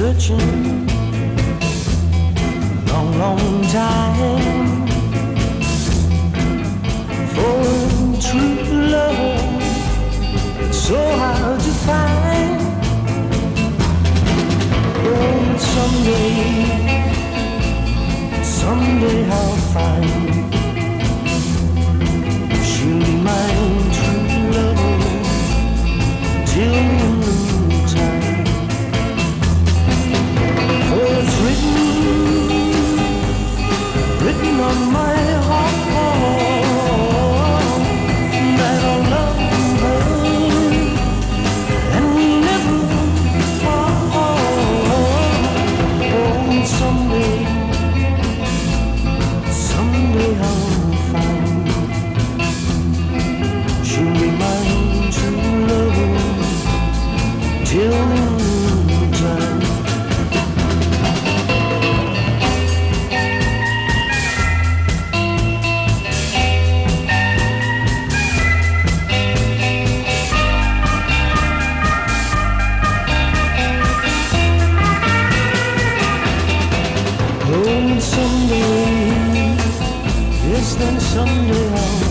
searching long, long time for true love. It's so hard to find. Oh, someday I'll find she'll be my true love till time. For it's written on my heart that I'll love her and never part. Oh, someday I'll find she'll be my true love till time. Oh, someday, yes, then someday I'll